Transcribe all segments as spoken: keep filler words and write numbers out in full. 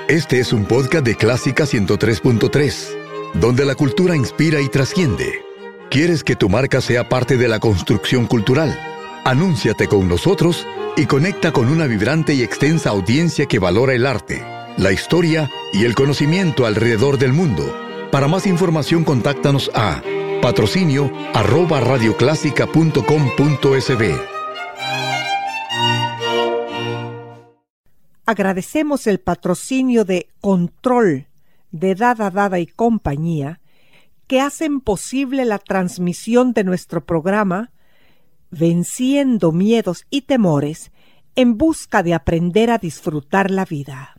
Este es un podcast de Clásica ciento tres punto tres, donde la cultura inspira y trasciende. ¿Quieres que tu marca sea parte de la construcción cultural? Anúnciate con nosotros y conecta con una vibrante y extensa audiencia que valora el arte, la historia y el conocimiento alrededor del mundo. Para más información, contáctanos a patrocinio arroba radioclásica punto com punto es be. Agradecemos el patrocinio de Control, de Dada Dada y compañía, que hacen posible la transmisión de nuestro programa Venciendo Miedos y Temores en busca de aprender a disfrutar la vida.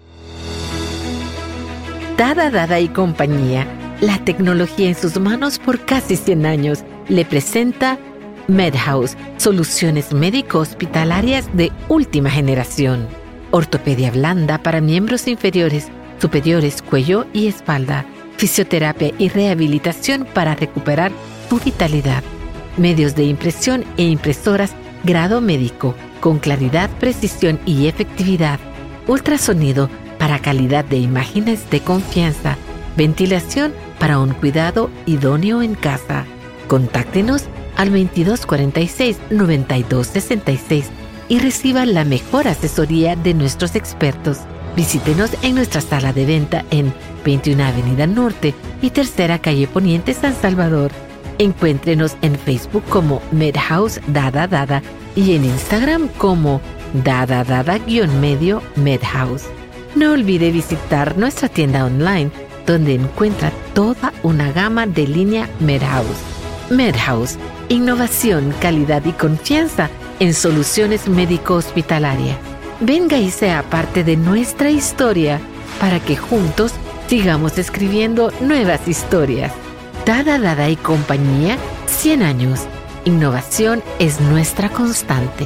Dada Dada y compañía, la tecnología en sus manos por casi cien años, le presenta MedHouse, soluciones médico-hospitalarias de última generación. Ortopedia blanda para miembros inferiores, superiores, cuello y espalda. Fisioterapia y rehabilitación para recuperar tu vitalidad. Medios de impresión e impresoras grado médico, con claridad, precisión y efectividad. Ultrasonido para calidad de imágenes de confianza. Ventilación para un cuidado idóneo en casa. Contáctenos al veintidós cuarenta y seis, noventa y dos sesenta y seis y reciba la mejor asesoría de nuestros expertos. Visítenos en nuestra sala de venta en veintiuna Avenida Norte y Tercera Calle Poniente, San Salvador. Encuéntrenos en Facebook como MedHouse Dada Dada y en Instagram como Dada Dada-medio MedHouse. No olvide visitar nuestra tienda online, donde encuentra toda una gama de línea MedHouse. MedHouse, innovación, calidad y confianza en soluciones médico-hospitalarias. Venga y sea parte de nuestra historia para que juntos sigamos escribiendo nuevas historias. Dada Dada y compañía, cien años. Innovación es nuestra constante.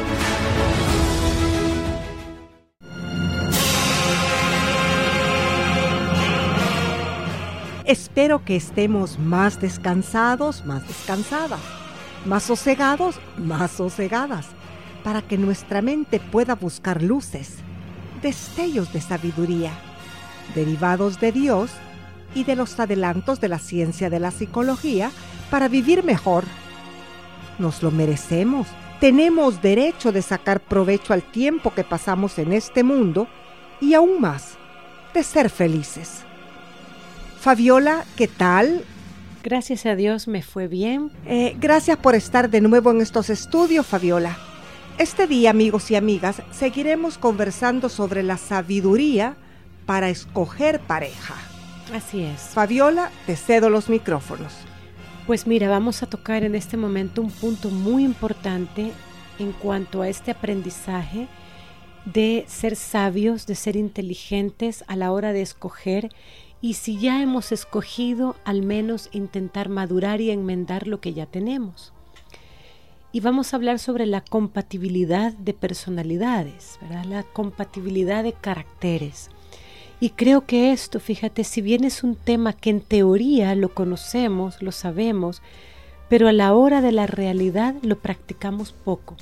Espero que estemos más descansados, más descansadas, más sosegados, más sosegadas, para que nuestra mente pueda buscar luces, destellos de sabiduría, derivados de Dios y de los adelantos de la ciencia de la psicología para vivir mejor. Nos lo merecemos. Tenemos derecho de sacar provecho al tiempo que pasamos en este mundo y aún más, de ser felices. Fabiola, ¿qué tal? Gracias a Dios me fue bien. Eh, gracias por estar de nuevo en estos estudios, Fabiola. Este día, amigos y amigas, seguiremos conversando sobre la sabiduría para escoger pareja. Así es. Fabiola, te cedo los micrófonos. Pues mira, vamos a tocar en este momento un punto muy importante en cuanto a este aprendizaje de ser sabios, de ser inteligentes a la hora de escoger. Y si ya hemos escogido, al menos intentar madurar y enmendar lo que ya tenemos. Y vamos a hablar sobre la compatibilidad de personalidades, ¿verdad? La compatibilidad de caracteres. Y creo que esto, fíjate, si bien es un tema que en teoría lo conocemos, lo sabemos, pero a la hora de la realidad lo practicamos poco.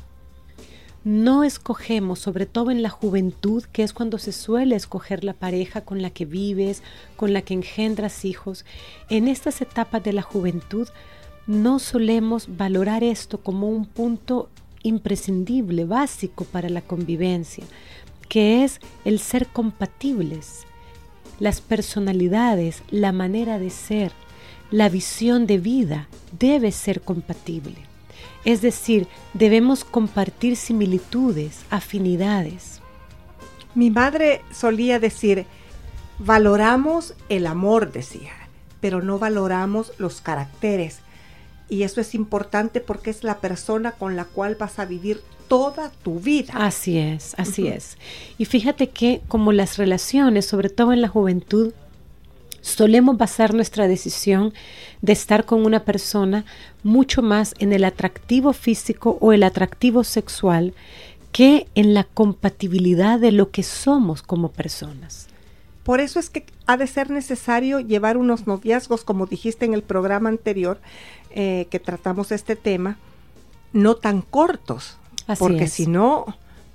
No escogemos, sobre todo en la juventud, que es cuando se suele escoger la pareja con la que vives, con la que engendras hijos. En estas etapas de la juventud no solemos valorar esto como un punto imprescindible, básico para la convivencia, que es el ser compatibles. Las personalidades, la manera de ser, la visión de vida debe ser compatible. Es decir, debemos compartir similitudes, afinidades. Mi madre solía decir, valoramos el amor, decía, pero no valoramos los caracteres. Y eso es importante porque es la persona con la cual vas a vivir toda tu vida. Así es, así uh-huh. es. Y fíjate que como las relaciones, sobre todo en la juventud, solemos basar nuestra decisión de estar con una persona mucho más en el atractivo físico o el atractivo sexual que en la compatibilidad de lo que somos como personas. Por eso es que ha de ser necesario llevar unos noviazgos, como dijiste en el programa anterior, eh, que tratamos este tema, no tan cortos, Así porque es. si no,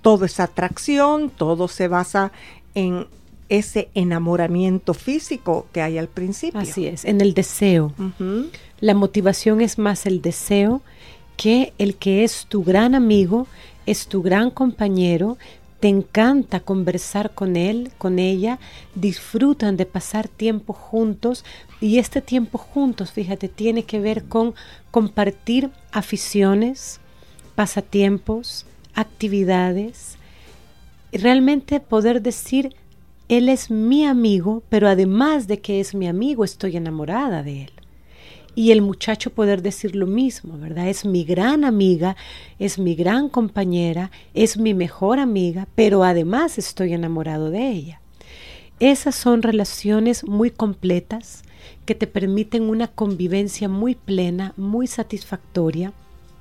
todo es atracción, todo se basa en ese enamoramiento físico que hay al principio. Así es, en el deseo. Uh-huh. La motivación es más el deseo que el que es tu gran amigo, es tu gran compañero, te encanta conversar con él, con ella, disfrutan de pasar tiempo juntos y este tiempo juntos, fíjate, tiene que ver con compartir aficiones, pasatiempos, actividades, realmente poder decir, él es mi amigo, pero además de que es mi amigo, estoy enamorada de él. Y el muchacho poder decir lo mismo, ¿verdad? Es mi gran amiga, es mi gran compañera, es mi mejor amiga, pero además estoy enamorado de ella. Esas son relaciones muy completas que te permiten una convivencia muy plena, muy satisfactoria.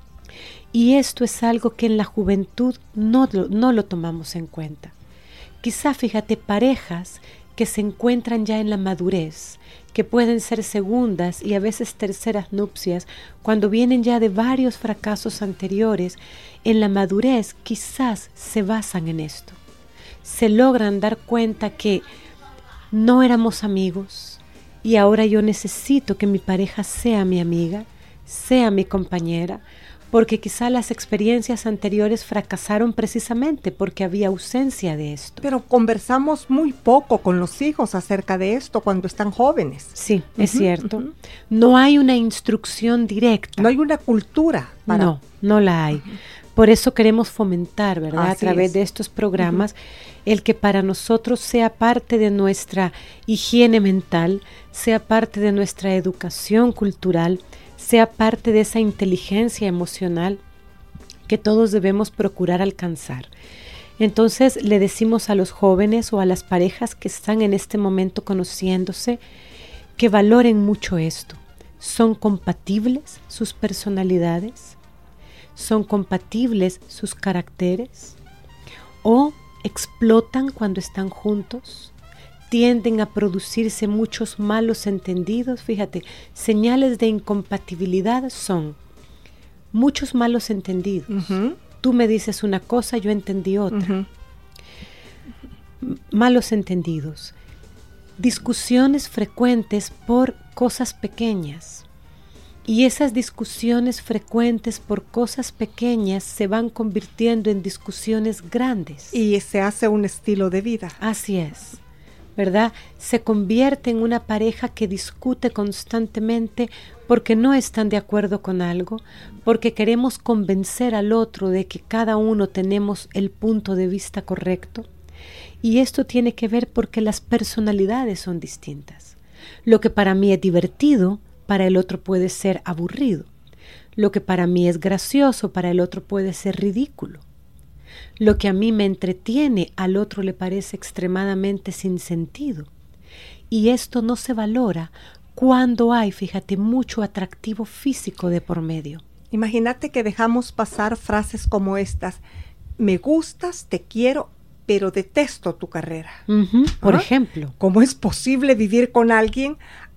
Y esto es algo que en la juventud no, no lo tomamos en cuenta. Quizá, fíjate, parejas que se encuentran ya en la madurez, que pueden ser segundas y a veces terceras nupcias, cuando vienen ya de varios fracasos anteriores, en la madurez quizás se basan en esto. Se logran dar cuenta que no éramos amigos y ahora yo necesito que mi pareja sea mi amiga, sea mi compañera, porque quizá las experiencias anteriores fracasaron precisamente porque había ausencia de esto. Pero conversamos muy poco con los hijos acerca de esto cuando están jóvenes. Sí, uh-huh, es cierto. Uh-huh. No hay una instrucción directa. No hay una cultura. Para... No, no la hay. Uh-huh. Por eso queremos fomentar, ¿verdad? Así a través es. de estos programas, uh-huh. el que para nosotros sea parte de nuestra higiene mental, sea parte de nuestra educación cultural, sea parte de esa inteligencia emocional que todos debemos procurar alcanzar. Entonces le decimos a los jóvenes o a las parejas que están en este momento conociéndose que valoren mucho esto. ¿Son compatibles sus personalidades? ¿Son compatibles sus caracteres? ¿O explotan cuando están juntos? Tienden a producirse muchos malos entendidos. Fíjate, señales de incompatibilidad son muchos malos entendidos. Uh-huh. Tú me dices una cosa, yo entendí otra. Uh-huh. Malos entendidos. Discusiones frecuentes por cosas pequeñas. Y esas discusiones frecuentes por cosas pequeñas se van convirtiendo en discusiones grandes. Y se hace un estilo de vida. Así es. ¿Verdad? Se convierte en una pareja que discute constantemente porque no están de acuerdo con algo, porque queremos convencer al otro de que cada uno tenemos el punto de vista correcto. Y esto tiene que ver porque las personalidades son distintas. Lo que para mí es divertido, para el otro puede ser aburrido. Lo que para mí es gracioso, para el otro puede ser ridículo. Lo que a mí me entretiene, al otro le parece extremadamente sin sentido. Y esto no se valora cuando hay, fíjate, mucho atractivo físico de por medio. Imagínate que dejamos pasar frases como estas: me gustas, te quiero, pero detesto tu carrera. Uh-huh, por ¿Ah? ejemplo. ¿Cómo es posible vivir con alguien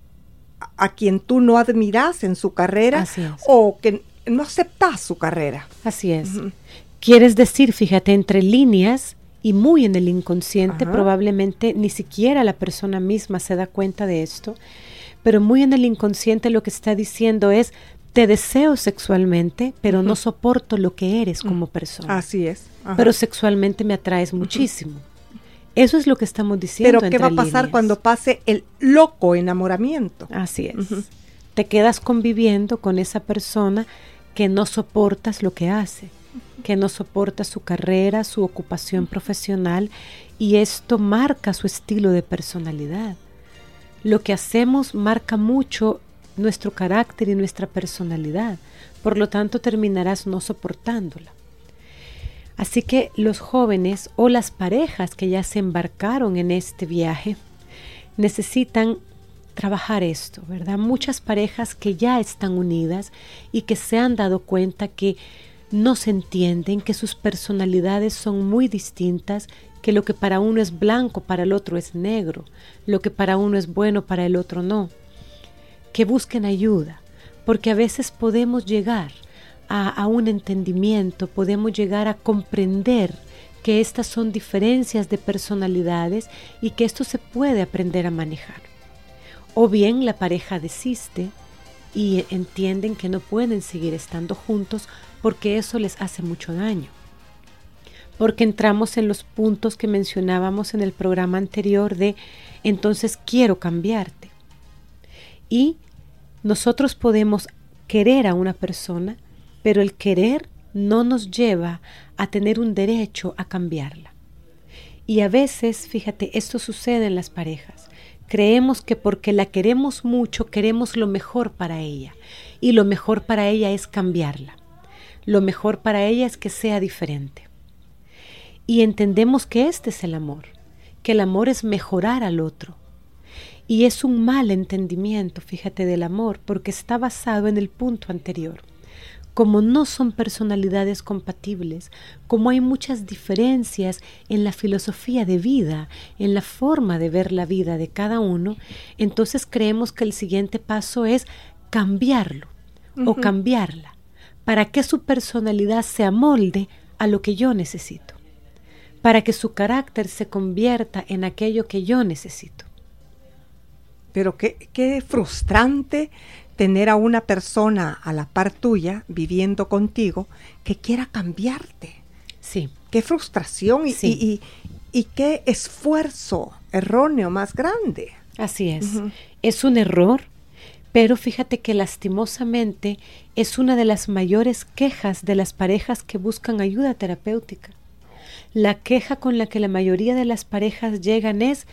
a, a quien tú no admiras en su carrera? Así es. O que no aceptas su carrera? Así es. Uh-huh. Quieres decir, fíjate, entre líneas y muy en el inconsciente, Ajá. probablemente ni siquiera la persona misma se da cuenta de esto, pero muy en el inconsciente lo que está diciendo es: te deseo sexualmente, pero uh-huh. no soporto lo que eres como persona. Así es. Ajá. Pero sexualmente me atraes muchísimo. Uh-huh. Eso es lo que estamos diciendo. Pero ¿qué va a pasar líneas? Cuando pase el loco enamoramiento? Así es. Uh-huh. Te quedas conviviendo con esa persona que no soportas lo que hace, que no soporta su carrera, su ocupación profesional, y esto marca su estilo de personalidad. Lo que hacemos marca mucho nuestro carácter y nuestra personalidad, por lo tanto terminarás no soportándola. Así que los jóvenes o las parejas que ya se embarcaron en este viaje necesitan trabajar esto, ¿verdad? Muchas parejas que ya están unidas y que se han dado cuenta que no se entienden, que sus personalidades son muy distintas, que lo que para uno es blanco, para el otro es negro, lo que para uno es bueno, para el otro no. Que busquen ayuda, porque a veces podemos llegar a, a un entendimiento, podemos llegar a comprender que estas son diferencias de personalidades y que esto se puede aprender a manejar. O bien la pareja desiste y entienden que no pueden seguir estando juntos porque eso les hace mucho daño. Porque entramos en los puntos que mencionábamos en el programa anterior de entonces quiero cambiarte. Y nosotros podemos querer a una persona, pero el querer no nos lleva a tener un derecho a cambiarla. Y a veces, fíjate, esto sucede en las parejas. Creemos que porque la queremos mucho, queremos lo mejor para ella. Y lo mejor para ella es cambiarla. Lo mejor para ella es que sea diferente. Y entendemos que este es el amor, que el amor es mejorar al otro. Y es un mal entendimiento, fíjate, del amor, porque está basado en el punto anterior. Como no son personalidades compatibles, como hay muchas diferencias en la filosofía de vida, en la forma de ver la vida de cada uno, entonces creemos que el siguiente paso es cambiarlo uh-huh. o cambiarla, para que su personalidad se amolde a lo que yo necesito, para que su carácter se convierta en aquello que yo necesito. Pero qué, qué frustrante tener a una persona a la par tuya, viviendo contigo, que quiera cambiarte. Sí. Qué frustración y, sí. y, y, y qué esfuerzo erróneo más grande. Así es. Uh-huh. Es un error, pero fíjate que lastimosamente es una de las mayores quejas de las parejas que buscan ayuda terapéutica. La queja con la que la mayoría de las parejas llegan es: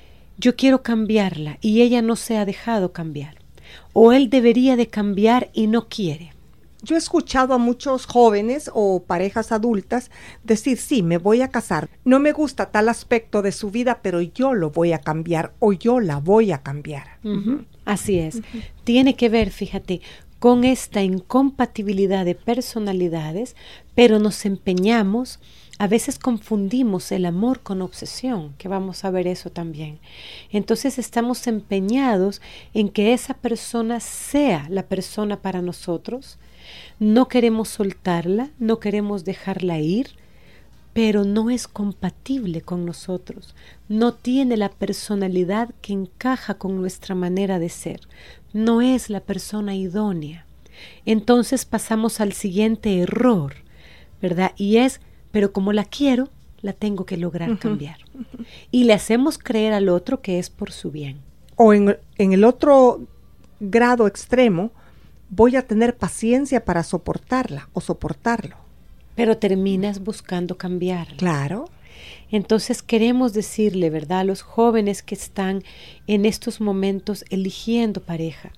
yo quiero cambiarla y ella no se ha dejado cambiar. O él debería de cambiar y no quiere. Yo he escuchado a muchos jóvenes o parejas adultas decir, sí, me voy a casar. No me gusta tal aspecto de su vida, pero yo lo voy a cambiar o yo la voy a cambiar. Uh-huh. Así es. Uh-huh. Tiene que ver, fíjate, con esta incompatibilidad de personalidades, pero nos empeñamos. A veces confundimos el amor con obsesión, que vamos a ver eso también. Entonces estamos empeñados en que esa persona sea la persona para nosotros. No queremos soltarla, no queremos dejarla ir, pero no es compatible con nosotros. No tiene la personalidad que encaja con nuestra manera de ser. No es la persona idónea. Entonces pasamos al siguiente error, ¿verdad? Y es: pero como la quiero, la tengo que lograr uh-huh. cambiar. Uh-huh. Y le hacemos creer al otro que es por su bien. O en, en el otro grado extremo, voy a tener paciencia para soportarla o soportarlo. Pero terminas buscando cambiarla. Claro. Entonces queremos decirle, ¿verdad?, a los jóvenes que están en estos momentos eligiendo pareja,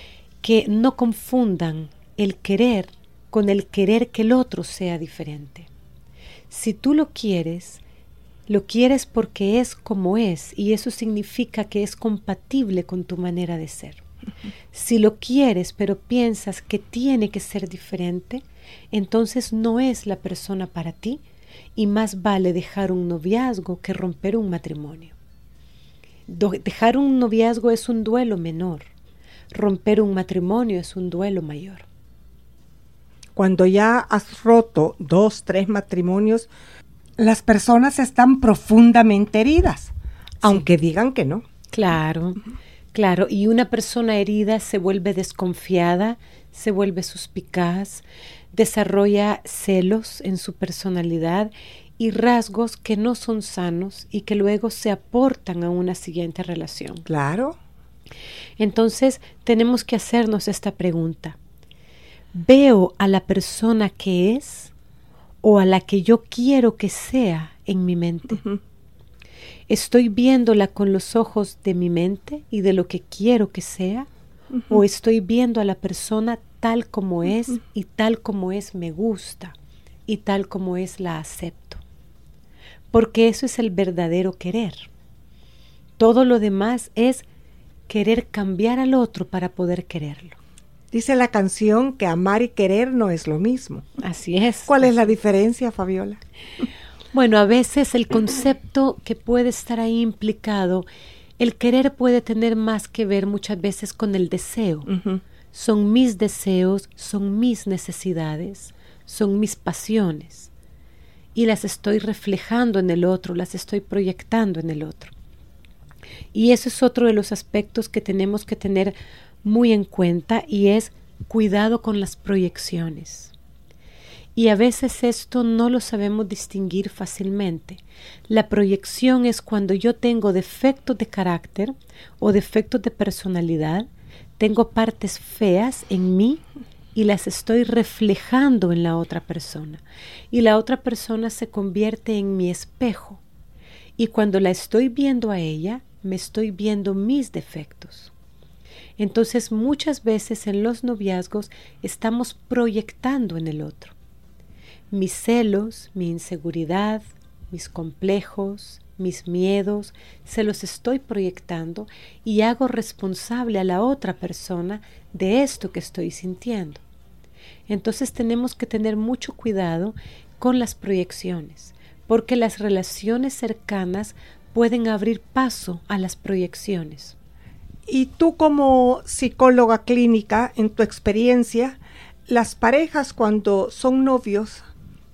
que no confundan el querer con el querer que el otro sea diferente. Si tú lo quieres, lo quieres porque es como es, y eso significa que es compatible con tu manera de ser. Uh-huh. Si lo quieres pero piensas que tiene que ser diferente, entonces no es la persona para ti, y más vale dejar un noviazgo que romper un matrimonio. Do- dejar un noviazgo es un duelo menor, romper un matrimonio es un duelo mayor. Cuando ya has roto dos, tres matrimonios, las personas están profundamente heridas, sí. aunque digan que no. Claro, uh-huh. claro. Y una persona herida se vuelve desconfiada, se vuelve suspicaz, desarrolla celos en su personalidad y rasgos que no son sanos y que luego se aportan a una siguiente relación. Claro. Entonces tenemos que hacernos esta pregunta: ¿veo a la persona que es o a la que yo quiero que sea en mi mente? Uh-huh. ¿Estoy viéndola con los ojos de mi mente y de lo que quiero que sea? Uh-huh. ¿O estoy viendo a la persona tal como es uh-huh. y tal como es me gusta y tal como es la acepto? Porque eso es el verdadero querer. Todo lo demás es querer cambiar al otro para poder quererlo. Dice la canción que amar y querer no es lo mismo. Así es. ¿Cuál así es la diferencia, Fabiola? Bueno, a veces el concepto que puede estar ahí implicado, el querer puede tener más que ver muchas veces con el deseo. Uh-huh. Son mis deseos, son mis necesidades, son mis pasiones. y las estoy reflejando en el otro, las estoy proyectando en el otro. Y ese es otro de los aspectos que tenemos que tener muy en cuenta, y es cuidado con las proyecciones. Y a veces esto no lo sabemos distinguir fácilmente. La proyección es cuando yo tengo defectos de carácter o defectos de personalidad, tengo partes feas en mí y las estoy reflejando en la otra persona. Y la otra persona se convierte en mi espejo. Y cuando la estoy viendo a ella, me estoy viendo mis defectos. Entonces muchas veces en los noviazgos estamos proyectando en el otro. Mis celos, mi inseguridad, mis complejos, mis miedos, se los estoy proyectando y hago responsable a la otra persona de esto que estoy sintiendo. Entonces tenemos que tener mucho cuidado con las proyecciones, porque las relaciones cercanas pueden abrir paso a las proyecciones. Y tú, como psicóloga clínica, en tu experiencia, las parejas cuando son novios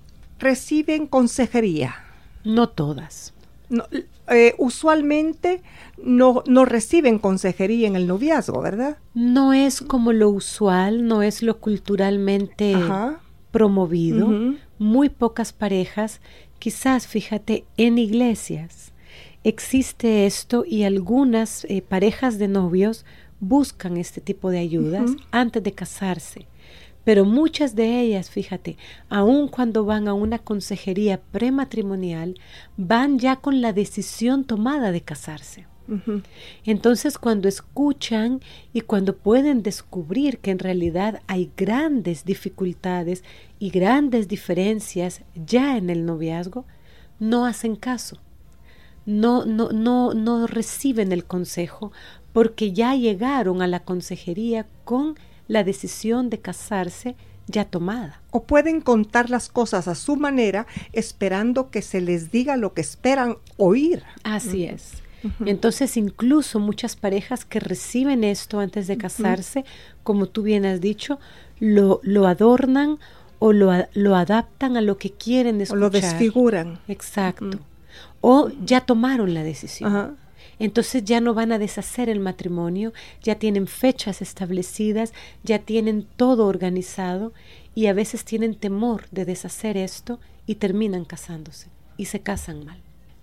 reciben consejería. No todas. No, eh, usualmente no, no reciben consejería en el noviazgo, ¿verdad? No es como lo usual, no es lo culturalmente Ajá. promovido. Uh-huh. Muy pocas parejas, quizás, fíjate, en iglesias existe esto, y algunas eh, parejas de novios buscan este tipo de ayudas uh-huh. antes de casarse. Pero muchas de ellas, fíjate, aun cuando van a una consejería prematrimonial, van ya con la decisión tomada de casarse. Uh-huh. Entonces, cuando escuchan y cuando pueden descubrir que en realidad hay grandes dificultades y grandes diferencias ya en el noviazgo, no hacen caso. No, no, no, no reciben el consejo, porque ya llegaron a la consejería con la decisión de casarse ya tomada. O pueden contar las cosas a su manera, esperando que se les diga lo que esperan oír. Así uh-huh. es. Uh-huh. Entonces, incluso muchas parejas que reciben esto antes de casarse, uh-huh. como tú bien has dicho, lo, lo adornan o lo, lo adaptan a lo que quieren escuchar. O lo desfiguran. Exacto. Uh-huh. O ya tomaron la decisión. Uh-huh. Entonces ya no van a deshacer el matrimonio, ya tienen fechas establecidas, ya tienen todo organizado, y a veces tienen temor de deshacer esto y terminan casándose y se casan mal.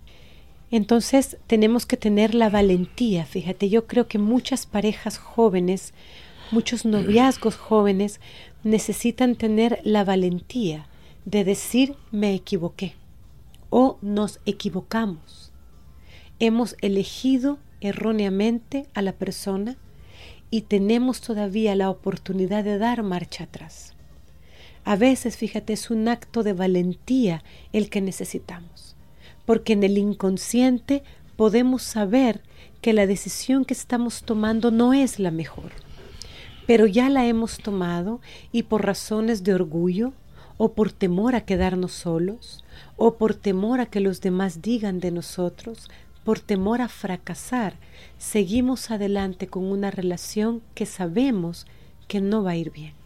Entonces tenemos que tener la valentía. Fíjate, yo creo que muchas parejas jóvenes, muchos noviazgos jóvenes necesitan tener la valentía de decir: me equivoqué o nos equivocamos. Hemos elegido erróneamente a la persona y tenemos todavía la oportunidad de dar marcha atrás. A veces, fíjate, es un acto de valentía el que necesitamos, porque en el inconsciente podemos saber que la decisión que estamos tomando no es la mejor, pero ya la hemos tomado, y por razones de orgullo, o por temor a quedarnos solos, o por temor a que los demás digan de nosotros, por temor a fracasar, seguimos adelante con una relación que sabemos que no va a ir bien.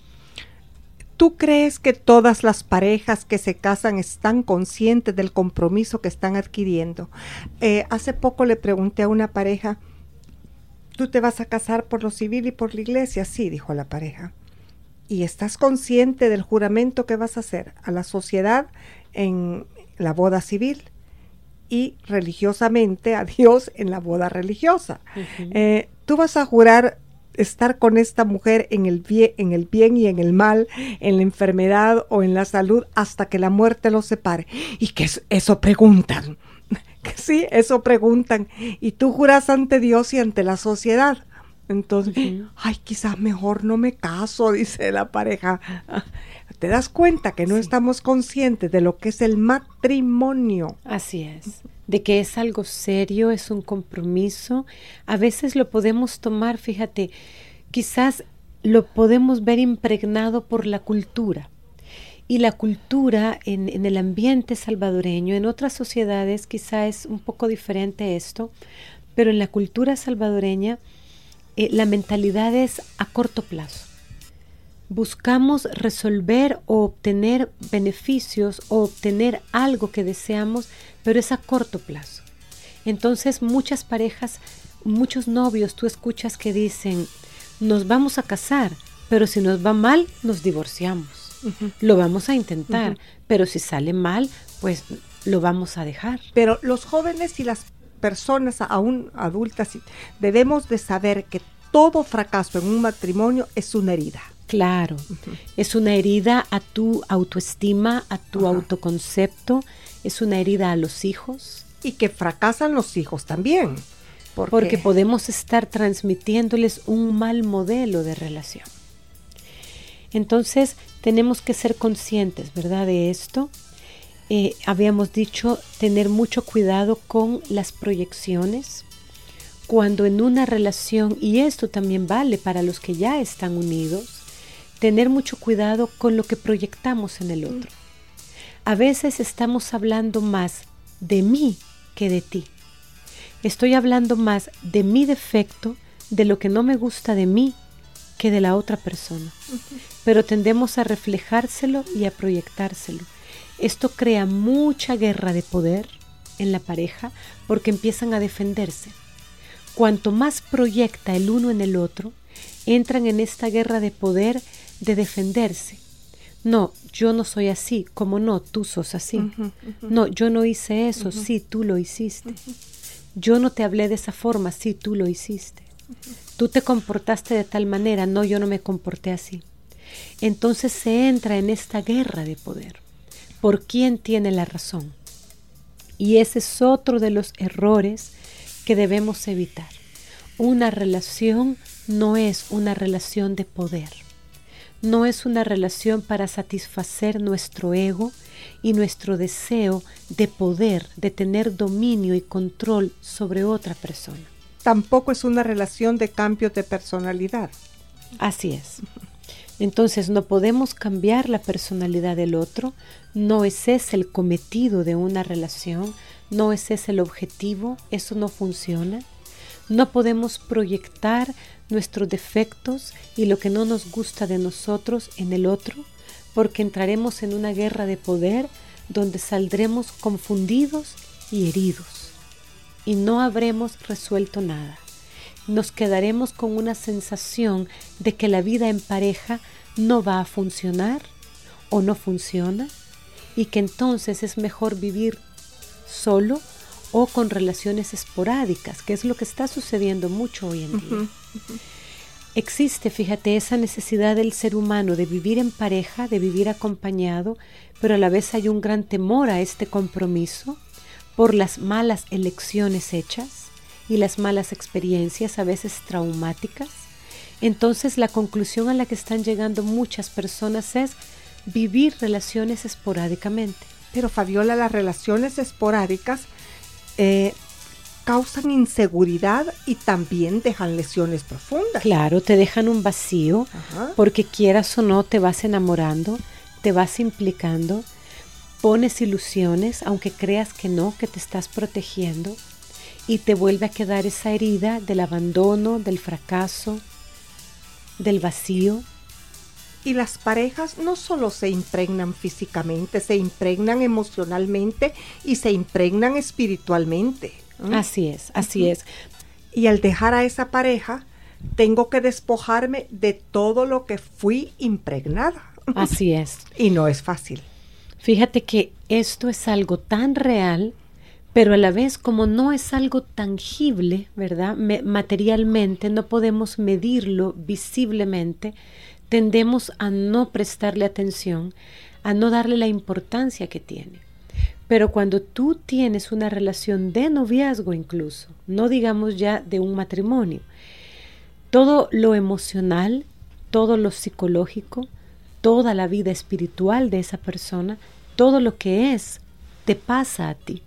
¿Tú crees que todas las parejas que se casan están conscientes del compromiso que están adquiriendo? Eh, hace poco le pregunté a una pareja: ¿tú te vas a casar por lo civil y por la iglesia? Sí, dijo la pareja. ¿Y estás consciente del juramento que vas a hacer a la sociedad en la boda civil? Y religiosamente a Dios en la boda religiosa. Uh-huh. Eh, tú vas a jurar estar con esta mujer en el, bien, en el bien y en el mal, en la enfermedad o en la salud, hasta que la muerte los separe. Y que eso, eso preguntan. Sí, eso preguntan. Y tú juras ante Dios y ante la sociedad. Entonces, uh-huh. ay, quizás mejor no me caso, dice la pareja. ¿Te das cuenta que no sí. estamos conscientes de lo que es el matrimonio? Así es, de que es algo serio, es un compromiso. A veces lo podemos tomar, fíjate, quizás lo podemos ver impregnado por la cultura. Y la cultura en, en el ambiente salvadoreño, en otras sociedades quizás es un poco diferente esto, pero en la cultura salvadoreña, Eh, la mentalidad es a corto plazo. buscamos resolver o obtener beneficios o obtener algo que deseamos, pero es a corto plazo. Entonces muchas parejas, muchos novios, tú escuchas que dicen, nos vamos a casar, pero si nos va mal, nos divorciamos. Uh-huh. Lo vamos a intentar, uh-huh. pero si sale mal, pues lo vamos a dejar. Pero los jóvenes y las personas aún adultas debemos de saber que todo fracaso en un matrimonio es una herida. Claro, uh-huh. es una herida a tu autoestima, a tu uh-huh. autoconcepto, es una herida a los hijos. Y que fracasan los hijos también. Porque, porque podemos estar transmitiéndoles un mal modelo de relación. Entonces, tenemos que ser conscientes, ¿verdad?, de esto. Eh, habíamos dicho tener mucho cuidado con las proyecciones. Cuando en una relación, y esto también vale para los que ya están unidos, tener mucho cuidado con lo que proyectamos en el otro. A veces estamos hablando más de mí que de ti. Estoy hablando más de mi defecto, de lo que no me gusta de mí, que de la otra persona. Uh-huh. Pero tendemos a reflejárselo y a proyectárselo. Esto crea mucha guerra de poder en la pareja porque empiezan a defenderse. Cuanto más proyecta el uno en el otro, entran en esta guerra de poder de defenderse. No, yo no soy así, como no, tú sos así. Uh-huh, uh-huh. No, yo no hice eso, uh-huh. sí, tú lo hiciste. Uh-huh. Yo no te hablé de esa forma, sí, tú lo hiciste. Uh-huh. Tú te comportaste de tal manera, no, yo no me comporté así. Entonces se entra en esta guerra de poder. ¿Por quién tiene la razón? Y ese es otro de los errores que debemos evitar. Una relación no es una relación de poder. No es una relación para satisfacer nuestro ego y nuestro deseo de poder, de tener dominio y control sobre otra persona. Tampoco es una relación de cambio de personalidad. Así es. Entonces no podemos cambiar la personalidad del otro, no es ese el cometido de una relación, no es ese el objetivo, eso no funciona. No podemos proyectar nuestros defectos y lo que no nos gusta de nosotros en el otro, porque entraremos en una guerra de poder donde saldremos confundidos y heridos y no habremos resuelto nada. Nos quedaremos con una sensación de que la vida en pareja no va a funcionar o no funciona y que entonces es mejor vivir solo o con relaciones esporádicas, que es lo que está sucediendo mucho hoy en día. Uh-huh, uh-huh. Existe, fíjate, esa necesidad del ser humano de vivir en pareja, de vivir acompañado, pero a la vez hay un gran temor a este compromiso por las malas elecciones hechas y las malas experiencias, a veces traumáticas. Entonces la conclusión a la que están llegando muchas personas es vivir relaciones esporádicamente. Pero Fabiola, las relaciones esporádicas eh, causan inseguridad y también dejan lesiones profundas. Claro, te dejan un vacío. Ajá. Porque quieras o no te vas enamorando, te vas implicando, pones ilusiones, aunque creas que no, que te estás protegiendo, y te vuelve a quedar esa herida del abandono, del fracaso, del vacío. Y las parejas no solo se impregnan físicamente, se impregnan emocionalmente y se impregnan espiritualmente. ¿Mm? Así es, así uh-huh. es. Y al dejar a esa pareja, tengo que despojarme de todo lo que fui impregnada. Así es. Y no es fácil. Fíjate que esto es algo tan real, pero a la vez como no es algo tangible, ¿verdad? Me, materialmente, no podemos medirlo visiblemente, tendemos a no prestarle atención, a no darle la importancia que tiene. Pero cuando tú tienes una relación de noviazgo incluso, no digamos ya de un matrimonio, todo lo emocional, todo lo psicológico, toda la vida espiritual de esa persona, todo lo que es, te pasa a ti.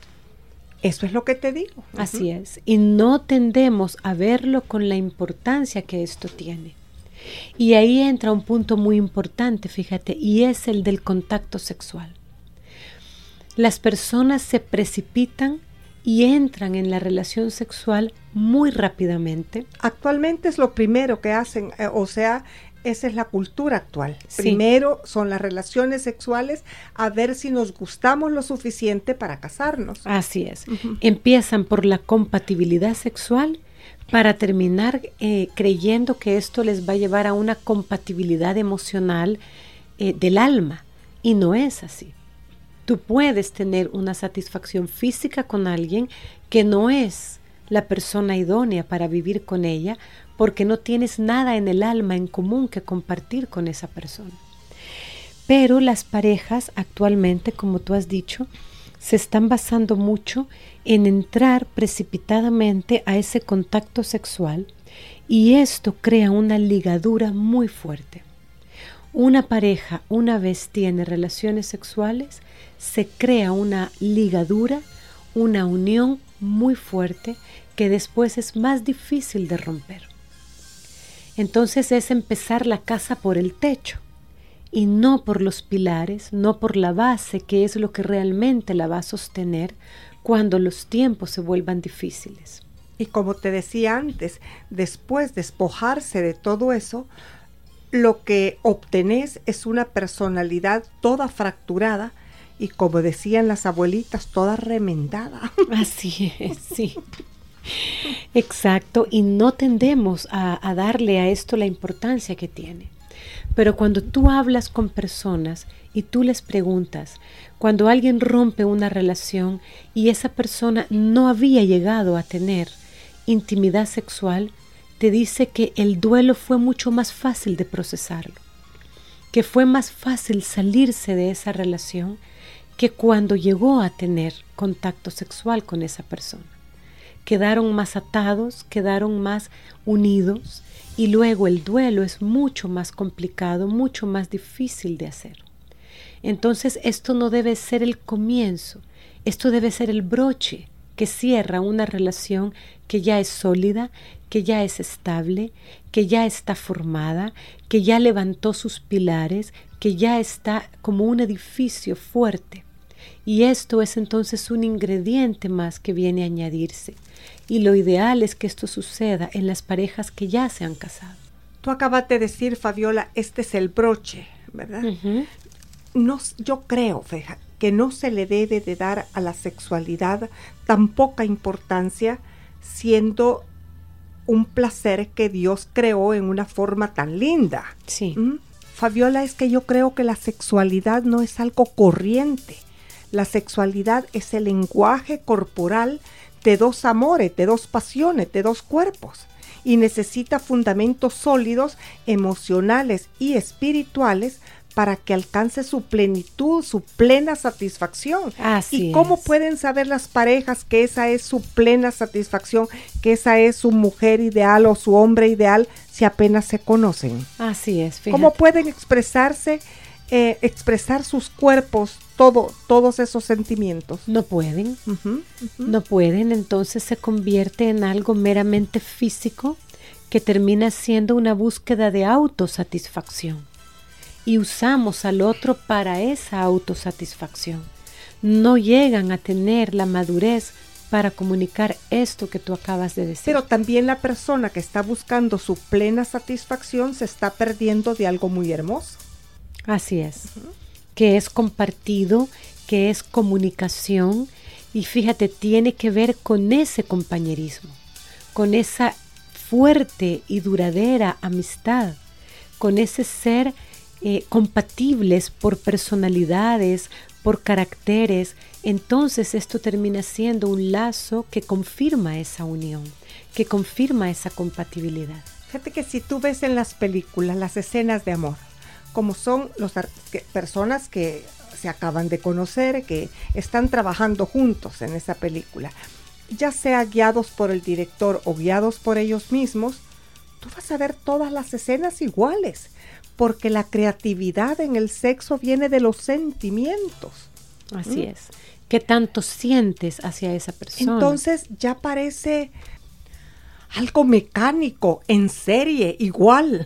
Eso es lo que te digo. Uh-huh. Así es. Y no tendemos a verlo con la importancia que esto tiene. Y ahí entra un punto muy importante, fíjate, y es el del contacto sexual. Las personas se precipitan y entran en la relación sexual muy rápidamente. Actualmente es lo primero que hacen, eh, o sea, Esa es la cultura actual. Sí. Primero son las relaciones sexuales, a ver si nos gustamos lo suficiente para casarnos. Así es. Ujú. Empiezan por la compatibilidad sexual para terminar eh, creyendo que esto les va a llevar a una compatibilidad emocional eh, del alma. Y no es así. Tú puedes tener una satisfacción física con alguien que no es la persona idónea para vivir con ella, porque no tienes nada en el alma en común que compartir con esa persona. Pero las parejas actualmente, como tú has dicho, se están basando mucho en entrar precipitadamente a ese contacto sexual, y esto crea una ligadura muy fuerte. Una pareja, una vez tiene relaciones sexuales, se crea una ligadura, una unión muy fuerte que después es más difícil de romper. Entonces es empezar la casa por el techo y no por los pilares, no por la base, que es lo que realmente la va a sostener cuando los tiempos se vuelvan difíciles. Y como te decía antes, después despojarse de todo eso, lo que obtenés es una personalidad toda fracturada y, como decían las abuelitas, toda remendada. Así es, sí. Exacto, y no tendemos a, a darle a esto la importancia que tiene. Pero cuando tú hablas con personas y tú les preguntas, cuando alguien rompe una relación y esa persona no había llegado a tener intimidad sexual, te dice que el duelo fue mucho más fácil de procesarlo, que fue más fácil salirse de esa relación que cuando llegó a tener contacto sexual con esa persona. Quedaron más atados, quedaron más unidos, y luego el duelo es mucho más complicado, mucho más difícil de hacer. Entonces esto no debe ser el comienzo, esto debe ser el broche que cierra una relación que ya es sólida, que ya es estable, que ya está formada, que ya levantó sus pilares, que ya está como un edificio fuerte. Y esto es entonces un ingrediente más que viene a añadirse. Y lo ideal es que esto suceda en las parejas que ya se han casado. Tú acabas de decir, Fabiola, este es el broche, ¿verdad? Uh-huh. No, yo creo, Feja, que no se le debe de dar a la sexualidad tan poca importancia, siendo un placer que Dios creó en una forma tan linda. Sí. ¿Mm? Fabiola, es que yo creo que la sexualidad no es algo corriente. La sexualidad es el lenguaje corporal de dos amores, de dos pasiones, de dos cuerpos, y necesita fundamentos sólidos, emocionales y espirituales para que alcance su plenitud, su plena satisfacción. Así ¿Y cómo es. pueden saber las parejas que esa es su plena satisfacción, que esa es su mujer ideal o su hombre ideal, si apenas se conocen? Así es, fíjate. ¿Cómo pueden expresarse, eh, expresar sus cuerpos, todo, todos esos sentimientos? No pueden, Uh-huh, uh-huh. no pueden, entonces se convierte en algo meramente físico que termina siendo una búsqueda de autosatisfacción. Y usamos al otro para esa autosatisfacción. No llegan a tener la madurez para comunicar esto que tú acabas de decir. Pero también la persona que está buscando su plena satisfacción se está perdiendo de algo muy hermoso. Así es, uh-huh. Que es compartido, que es comunicación, y fíjate, tiene que ver con ese compañerismo, con esa fuerte y duradera amistad, con ese ser eh, compatibles por personalidades, por caracteres. Entonces esto termina siendo un lazo que confirma esa unión, que confirma esa compatibilidad. Fíjate que si tú ves en las películas las escenas de amor, como son las que, personas que se acaban de conocer, que están trabajando juntos en esa película, ya sea guiados por el director o guiados por ellos mismos, tú vas a ver todas las escenas iguales, porque la creatividad en el sexo viene de los sentimientos. Así ¿Mm? es. ¿Qué tanto sientes hacia esa persona? Entonces ya parece algo mecánico, en serie, igual.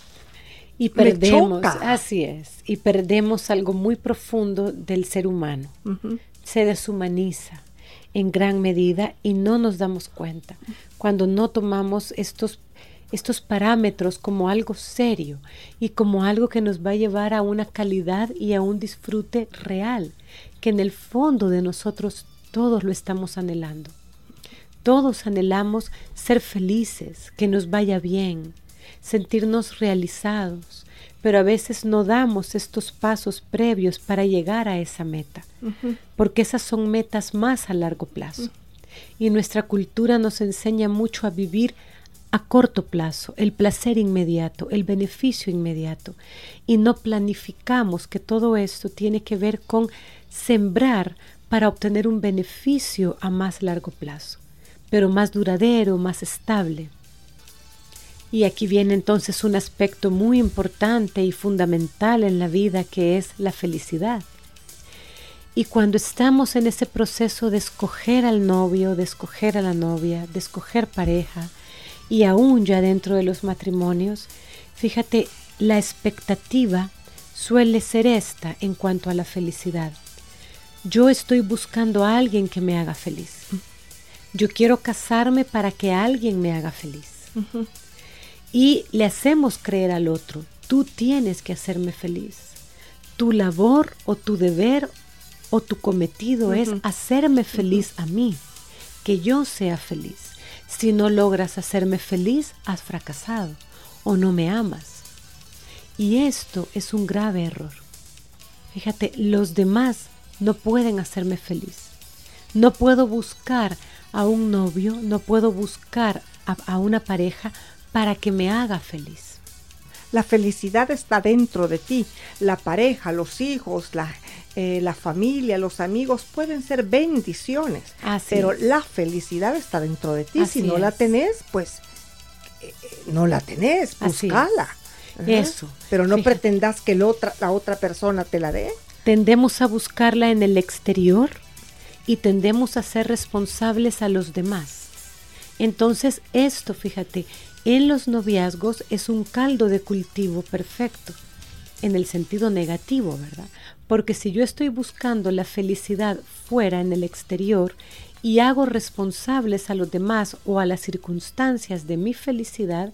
Y perdemos, Me choca. así es, y perdemos algo muy profundo del ser humano. Uh-huh. Se deshumaniza en gran medida y no nos damos cuenta cuando no tomamos estos estos parámetros como algo serio y como algo que nos va a llevar a una calidad y a un disfrute real, que en el fondo de nosotros todos lo estamos anhelando. Todos anhelamos ser felices, que nos vaya bien, sentirnos realizados, pero a veces no damos estos pasos previos para llegar a esa meta, uh-huh. porque esas son metas más a largo plazo. Uh-huh. Y nuestra cultura nos enseña mucho a vivir a corto plazo, el placer inmediato, el beneficio inmediato, y no planificamos que todo esto tiene que ver con sembrar para obtener un beneficio a más largo plazo, pero más duradero, más estable. Y aquí viene entonces un aspecto muy importante y fundamental en la vida, que es la felicidad. Y cuando estamos en ese proceso de escoger al novio, de escoger a la novia, de escoger pareja, y aún ya dentro de los matrimonios, fíjate, la expectativa suele ser esta en cuanto a la felicidad. Yo estoy buscando a alguien que me haga feliz. Yo quiero casarme para que alguien me haga feliz. Uh-huh. Y le hacemos creer al otro, tú tienes que hacerme feliz. Tu labor o tu deber o tu cometido uh-huh. es hacerme feliz uh-huh. a mí, que yo sea feliz. Si no logras hacerme feliz, has fracasado o no me amas. Y esto es un grave error. Fíjate, los demás no pueden hacerme feliz. No puedo buscar a un novio, no puedo buscar a, a una pareja para que me haga feliz. La felicidad está dentro de ti. La pareja, los hijos, la, eh, la familia, los amigos pueden ser bendiciones. Así pero es. La felicidad está dentro de ti. Así si no es. la tenés, pues eh, no la tenés, buscala. Eso. Pero no Fíjate. pretendas que el otra, la otra persona te la dé. Tendemos a buscarla en el exterior y tendemos a ser responsables a los demás. Entonces esto, fíjate, en los noviazgos es un caldo de cultivo perfecto, en el sentido negativo, ¿verdad? Porque si yo estoy buscando la felicidad fuera, en el exterior, y hago responsables a los demás o a las circunstancias de mi felicidad,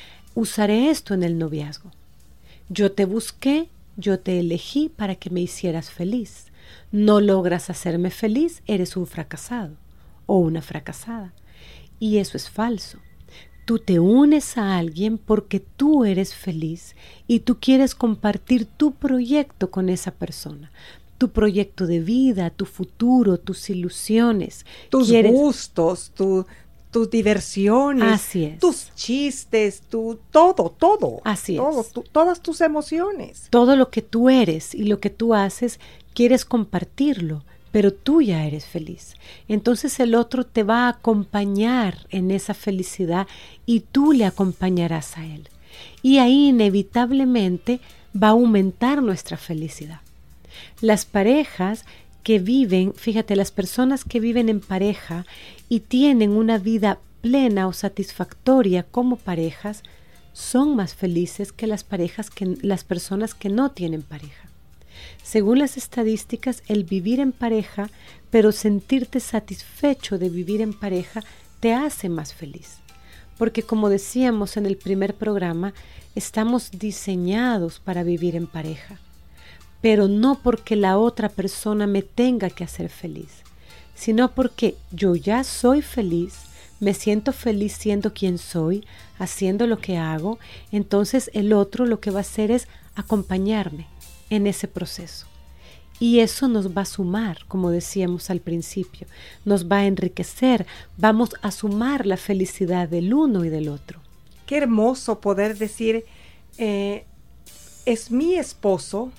usaré esto en el noviazgo. Yo te busqué, yo te elegí para que me hicieras feliz. No logras hacerme feliz, eres un fracasado o una fracasada. Y eso es falso. Tú te unes a alguien porque tú eres feliz y tú quieres compartir tu proyecto con esa persona. Tu proyecto de vida, tu futuro, tus ilusiones. Tus quieres... gustos, tu, tus diversiones. Así es. Tus chistes, tu, todo, todo. Así todo, es. Tu, todas tus emociones. Todo lo que tú eres y lo que tú haces, quieres compartirlo. Pero tú ya eres feliz. Entonces el otro te va a acompañar en esa felicidad y tú le acompañarás a él. Y ahí inevitablemente va a aumentar nuestra felicidad. Las parejas que viven, fíjate, las personas que viven en pareja y tienen una vida plena o satisfactoria como parejas, son más felices que las parejas que las personas que no tienen pareja. Según las estadísticas, el vivir en pareja, pero sentirte satisfecho de vivir en pareja, te hace más feliz. Porque como decíamos en el primer programa, estamos diseñados para vivir en pareja. Pero no porque la otra persona me tenga que hacer feliz, sino porque yo ya soy feliz, me siento feliz siendo quien soy, haciendo lo que hago, entonces el otro lo que va a hacer es acompañarme en ese proceso. Y eso nos va a sumar, como decíamos al principio, nos va a enriquecer, vamos a sumar la felicidad del uno y del otro. Qué hermoso poder decir, eh, es mi esposo,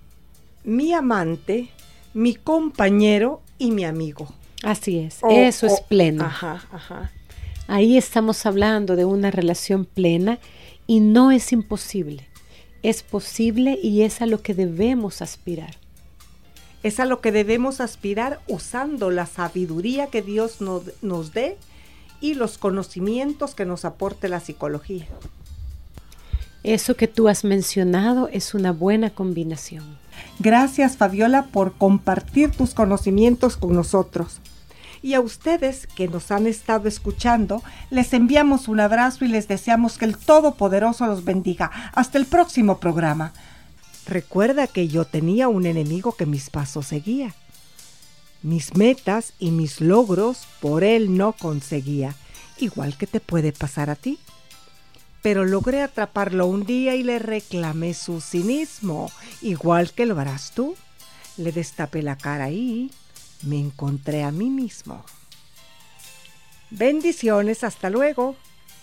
mi amante, mi compañero y mi amigo. Así es, Oh, eso oh, es pleno. Ajá, ajá. Ahí estamos hablando de una relación plena y no es imposible. Es posible y es a lo que debemos aspirar. Es a lo que debemos aspirar usando la sabiduría que Dios nos, nos dé y los conocimientos que nos aporte la psicología. Eso que tú has mencionado es una buena combinación. Gracias, Fabiola, por compartir tus conocimientos con nosotros. Y a ustedes que nos han estado escuchando, les enviamos un abrazo y les deseamos que el Todopoderoso los bendiga. Hasta el próximo programa. Recuerda que yo tenía un enemigo que mis pasos seguía. Mis metas y mis logros por él no conseguía, igual que te puede pasar a ti. Pero logré atraparlo un día y le reclamé su cinismo, igual que lo harás tú. Le destapé la cara y me encontré a mí mismo. Bendiciones, hasta luego.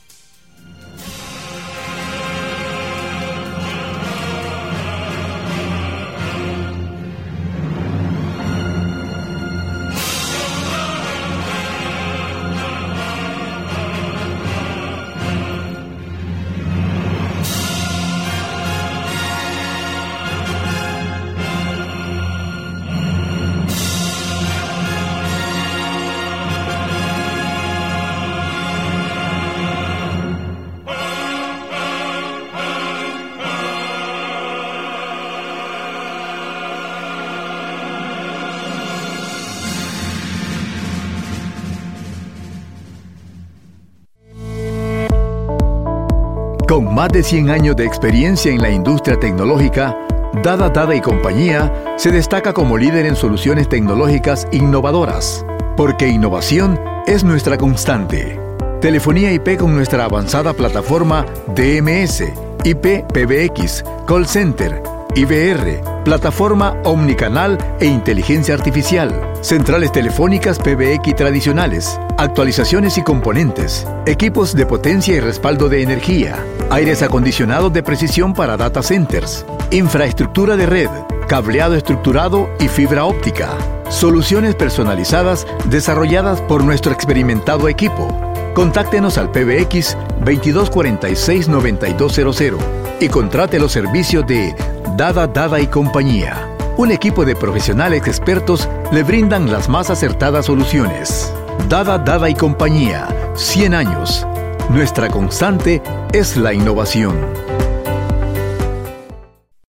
Con más de cien años de experiencia en la industria tecnológica, Dada Dada y Compañía se destaca como líder en soluciones tecnológicas innovadoras, porque innovación es nuestra constante. Telefonía I P con nuestra avanzada plataforma D M S, I P P B X, Call Center, I V R, plataforma omnicanal e inteligencia artificial, centrales telefónicas P B X tradicionales, actualizaciones y componentes, equipos de potencia y respaldo de energía, aires acondicionados de precisión para data centers, infraestructura de red, cableado estructurado y fibra óptica, soluciones personalizadas desarrolladas por nuestro experimentado equipo. Contáctenos al P B X veintidós cuarenta y seis noventa y dos cero cero y contrate los servicios de Dada Dada y Compañía. Un equipo de profesionales expertos le brindan las más acertadas soluciones. Dada Dada y Compañía, cien años. Nuestra constante es la innovación.